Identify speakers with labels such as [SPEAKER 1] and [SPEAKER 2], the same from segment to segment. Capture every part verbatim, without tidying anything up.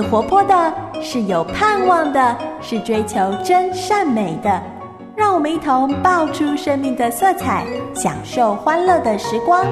[SPEAKER 1] 活泼的，是有盼望的，是追求真善美的。让我们一同爆出生命的色彩，享受欢乐的时光。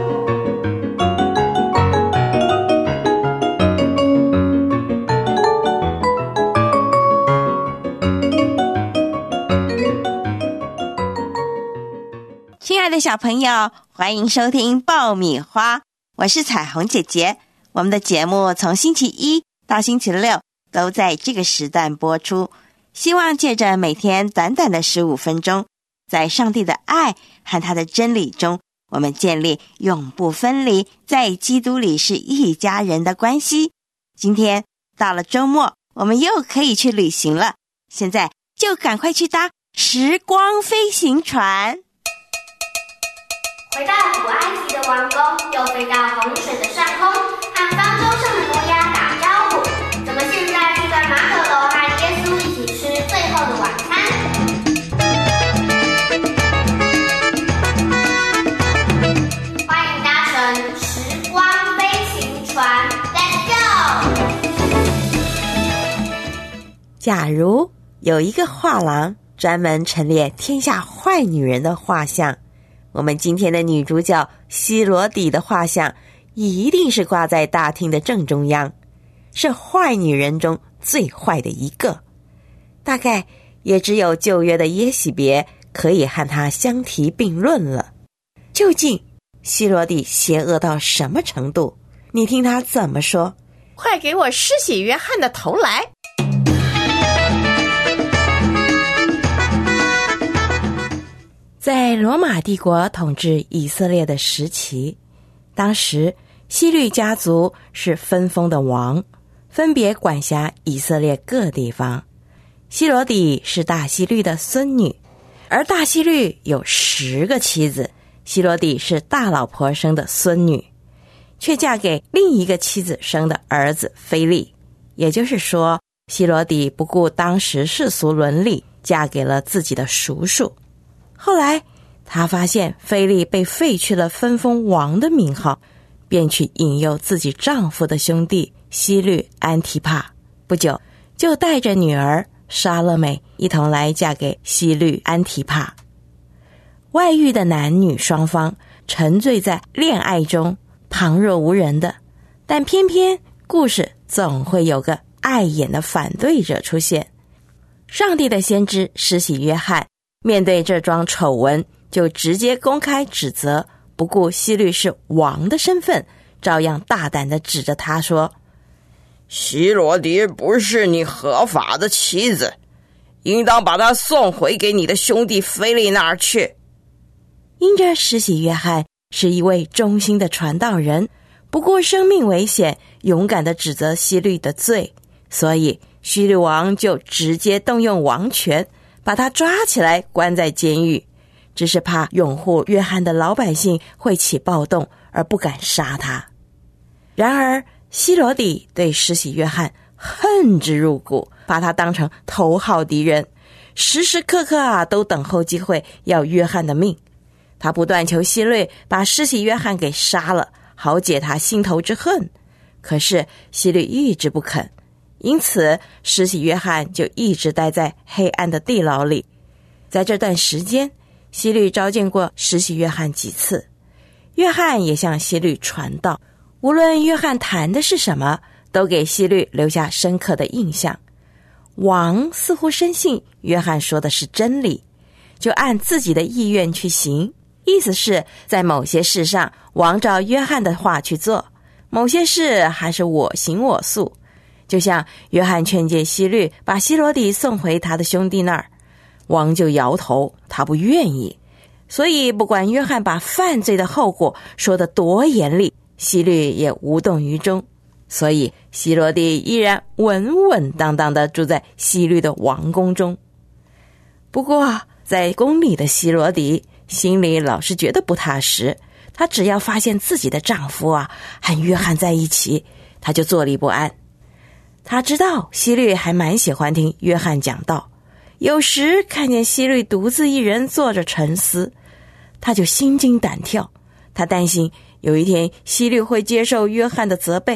[SPEAKER 2] 亲爱的小朋友，欢迎收听爆米花，我是彩虹姐姐。我们的节目从星期一到星期六都在这个时段播出，希望借着每天短短的十五分钟，在上帝的爱和他的真理中，我们建立永不分离，在基督里是一家人的关系。今天到了周末，我们又可以去旅行了，现在就赶快去搭时光飞行船。
[SPEAKER 3] 回到古埃及的王宫，又飞到洪水的上空，和方舟上的摩押打招呼。怎么现在就在马可楼和耶稣一起吃最后的晚餐？欢迎搭乘时光飞行船 ，Let's
[SPEAKER 2] go！ 假如有一个画廊专门陈列天下坏女人的画像，我们今天的女主角希罗底的画像一定是挂在大厅的正中央，是坏女人中最坏的一个，大概也只有旧约的耶洗别可以和她相提并论了。究竟希罗底邪恶到什么程度？你听她怎么说。
[SPEAKER 4] 快给我施洗约翰的头来！
[SPEAKER 2] 在罗马帝国统治以色列的时期，当时希律家族是分封的王，分别管辖以色列各地方。希罗底是大希律的孙女，而大希律有十个妻子，希罗底是大老婆生的孙女，却嫁给另一个妻子生的儿子腓力。也就是说，希罗底不顾当时世俗伦理，嫁给了自己的叔叔。后来他发现腓力被废去了分封王的名号，便去引诱自己丈夫的兄弟希律安提帕，不久就带着女儿沙勒美一同来嫁给希律安提帕。外遇的男女双方沉醉在恋爱中，旁若无人的，但偏偏故事总会有个碍眼的反对者出现。上帝的先知施洗约翰面对这桩丑闻，就直接公开指责，不顾希律是王的身份，照样大胆地指着他说：
[SPEAKER 5] 希罗底不是你合法的妻子，应当把她送回给你的兄弟腓力那儿去。
[SPEAKER 2] 因着施洗约翰是一位忠心的传道人，不顾生命危险，勇敢地指责希律的罪，所以希律王就直接动用王权，把他抓起来关在监狱，只是怕拥护约翰的老百姓会起暴动，而不敢杀他。然而希罗底对施洗约翰恨之入骨，把他当成头号敌人，时时刻刻啊都等候机会要约翰的命。他不断求希律把施洗约翰给杀了，好解他心头之恨，可是希律一直不肯，因此施洗约翰就一直待在黑暗的地牢里。在这段时间，希律召见过施洗约翰几次，约翰也向希律传道，无论约翰谈的是什么，都给希律留下深刻的印象。王似乎深信约翰说的是真理，就按自己的意愿去行，意思是在某些事上王照约翰的话去做，某些事还是我行我素。就像约翰劝诫希律把希罗底送回他的兄弟那儿，王就摇头，他不愿意。所以不管约翰把犯罪的后果说得多严厉，希律也无动于衷。所以希罗底依然稳稳当当地住在希律的王宫中。不过在宫里的希罗底心里老是觉得不踏实，她只要发现自己的丈夫啊和约翰在一起，她就坐立不安。她知道希律还蛮喜欢听约翰讲道，有时看见希律独自一人坐着沉思，她就心惊胆跳。她担心有一天希律会接受约翰的责备，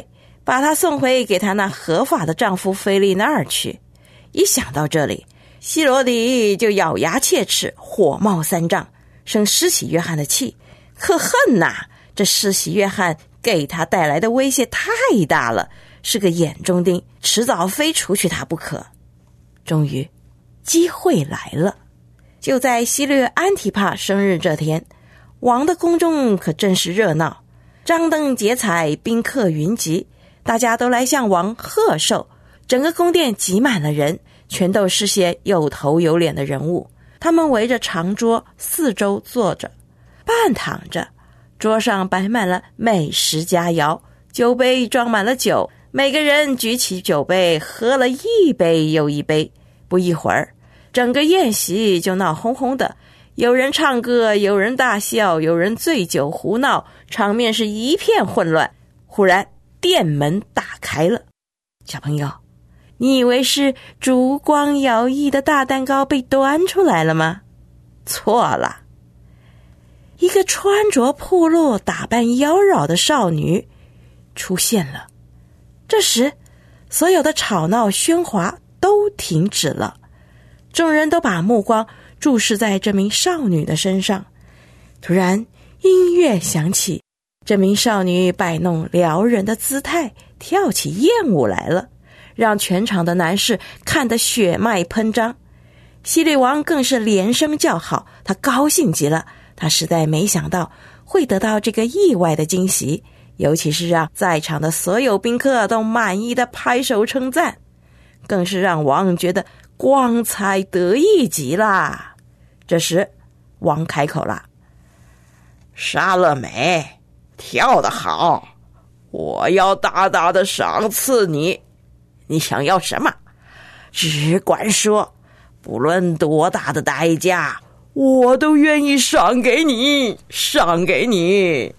[SPEAKER 2] 把她送回给她那合法的丈夫菲利那儿去。一想到这里，希罗底就咬牙切齿，火冒三丈，生施洗约翰的气。可恨呐，这施洗约翰给他带来的威胁太大了，是个眼中钉，迟早非除去他不可。终于机会来了，就在希律安提帕生日这天，王的宫中可真是热闹，张灯结彩，宾客云集，大家都来向王贺寿。整个宫殿挤满了人，全都是些有头有脸的人物。他们围着长桌四周坐着，半躺着，桌上摆满了美食佳肴，酒杯装满了酒，每个人举起酒杯喝了一杯又一杯。不一会儿，整个宴席就闹哄哄的，有人唱歌，有人大笑，有人醉酒胡闹，场面是一片混乱。忽然殿门打开了，小朋友，你以为是烛光摇曳的大蛋糕被端出来了吗？错了，一个穿着破落、打扮妖娆的少女出现了。这时，所有的吵闹喧哗都停止了，众人都把目光注视在这名少女的身上。突然，音乐响起，这名少女摆弄撩人的姿态，跳起艳舞来了，让全场的男士看得血脉喷张。希律王更是连声叫好，他高兴极了，他实在没想到会得到这个意外的惊喜，尤其是让在场的所有宾客都满意的拍手称赞，更是让王觉得光彩得意极啦。这时王开口了：
[SPEAKER 5] 莎乐美，跳得好，我要大大的赏赐你。你想要什么？只管说，不论多大的代价，我都愿意赏给你，赏给你。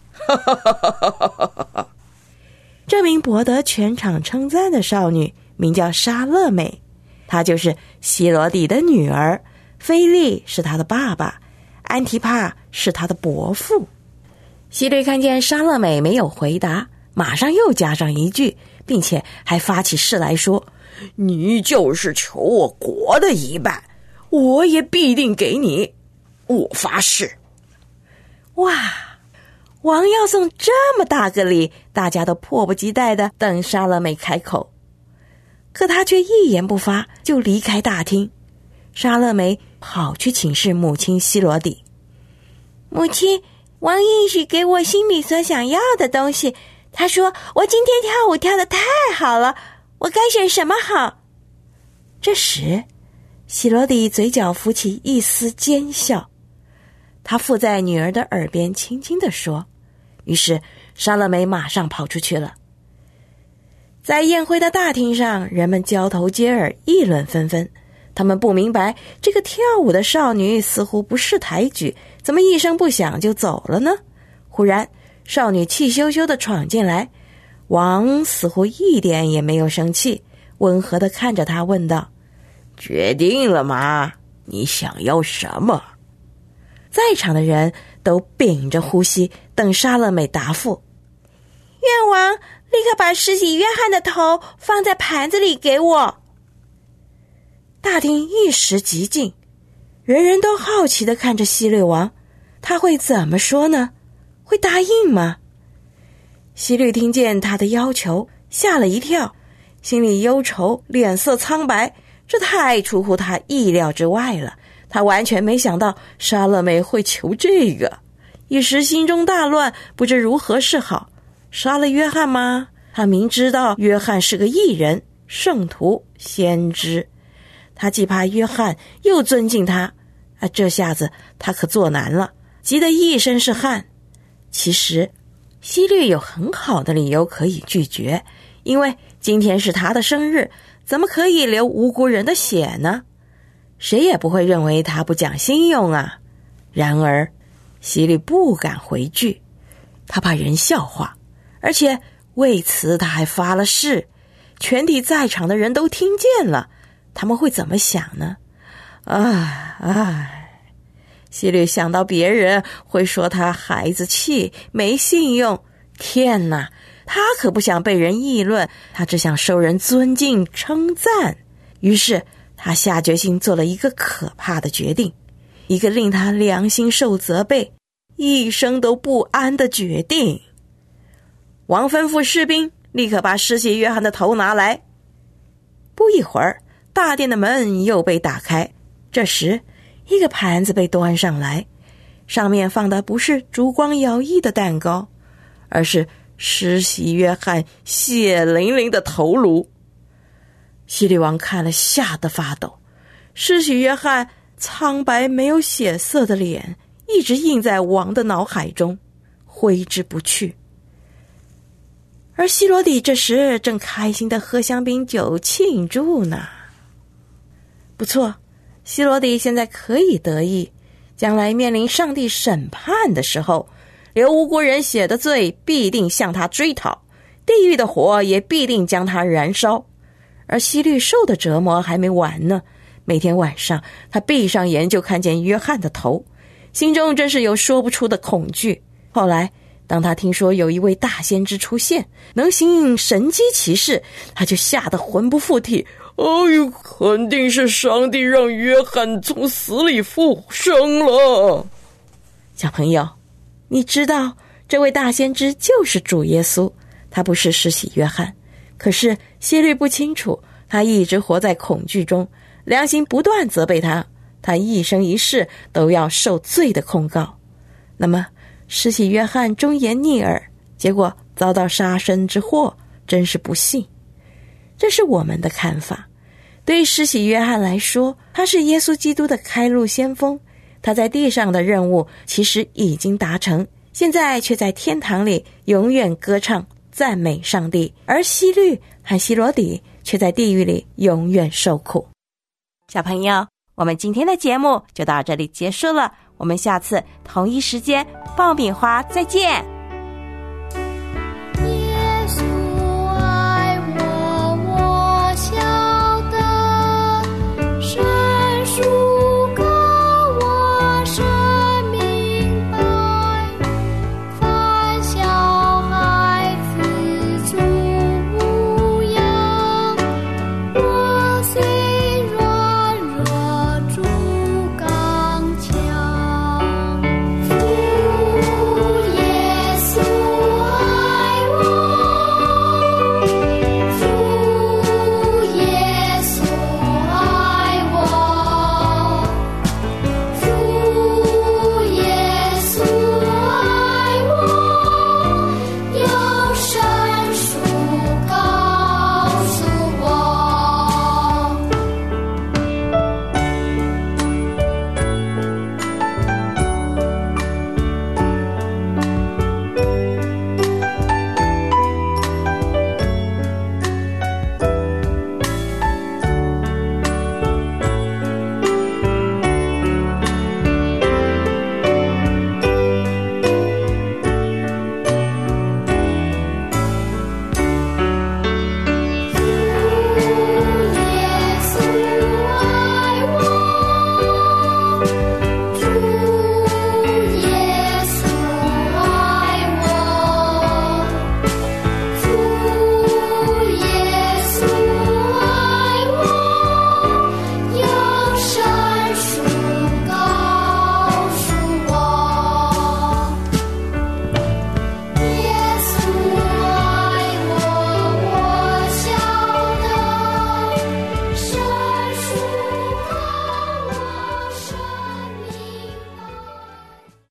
[SPEAKER 2] 这名博得全场称赞的少女名叫莎乐美，她就是希罗底的女儿，菲利是她的爸爸，安提帕是她的伯父。希律看见莎乐美没有回答，马上又加上一句，并且还发起誓来说：
[SPEAKER 5] 你就是求我国的一半，我也必定给你，我发誓。
[SPEAKER 2] 哇，王要送这么大个礼，大家都迫不及待地等莎乐美开口。可她却一言不发，就离开大厅。莎乐美跑去请示母亲希罗底：母亲，王应许给我心里所想要的东西，他说我今天跳舞跳得太好了，我该选什么好？这时希罗底嘴角浮起一丝奸笑，他附在女儿的耳边轻轻地说。于是莎乐美马上跑出去了。在宴会的大厅上，人们交头接耳，议论纷纷。他们不明白，这个跳舞的少女似乎不识抬举，怎么一声不响就走了呢？忽然少女气羞羞地闯进来，王似乎一点也没有生气，温和地看着她问道：
[SPEAKER 5] 决定了吗？你想要什么？
[SPEAKER 2] 在场的人都屏着呼吸，等莎乐美答复。愿王立刻把施洗约翰的头放在盘子里给我。大厅一时寂静，人人都好奇地看着希律王，他会怎么说呢？会答应吗？希律听见他的要求，吓了一跳，心里忧愁，脸色苍白，这太出乎他意料之外了。他完全没想到莎乐美会求这个，一时心中大乱，不知如何是好。杀了约翰吗？他明知道约翰是个异人、圣徒、先知，他既怕约翰，又尊敬他，啊，这下子他可做难了，急得一身是汗。其实希律有很好的理由可以拒绝，因为今天是他的生日，怎么可以流无辜人的血呢？谁也不会认为他不讲信用啊。然而希律不敢回拒，他怕人笑话，而且为此他还发了誓，全体在场的人都听见了，他们会怎么想呢？唉唉，希律想到别人会说他孩子气，没信用，天哪， 他可不想被人议论，他只想受人尊敬称赞。于是他下决心做了一个可怕的决定，一个令他良心受责备，一生都不安的决定。王吩咐士兵立刻把施洗约翰的头拿来。不一会儿，大殿的门又被打开，这时一个盘子被端上来，上面放的不是烛光摇曳的蛋糕，而是施洗约翰血淋淋的头颅。希律王看了吓得发抖，施洗约翰苍白没有血色的脸一直印在王的脑海中，挥之不去。而希罗底这时正开心地喝香槟酒庆祝呢。不错，希罗底现在可以得意，将来面临上帝审判的时候，流无辜人血的罪必定向他追讨，地狱的火也必定将他燃烧。而希律受的折磨还没完呢，每天晚上他闭上眼就看见约翰的头，心中真是有说不出的恐惧。后来当他听说有一位大先知出现，能行神迹奇事，他就吓得魂不附体。哎呦，肯定是上帝让约翰从死里复生了。小朋友，你知道这位大先知就是主耶稣，他不是施洗约翰。可是希律不清楚，他一直活在恐惧中，良心不断责备他，他一生一世都要受罪的控告。那么施洗约翰忠言逆耳，结果遭到杀身之祸，真是不幸。这是我们的看法。对施洗约翰来说，他是耶稣基督的开路先锋，他在地上的任务其实已经达成，现在却在天堂里永远歌唱赞美上帝，而希律和希罗底却在地狱里永远受苦。小朋友，我们今天的节目就到这里结束了，我们下次同一时间爆米花再见。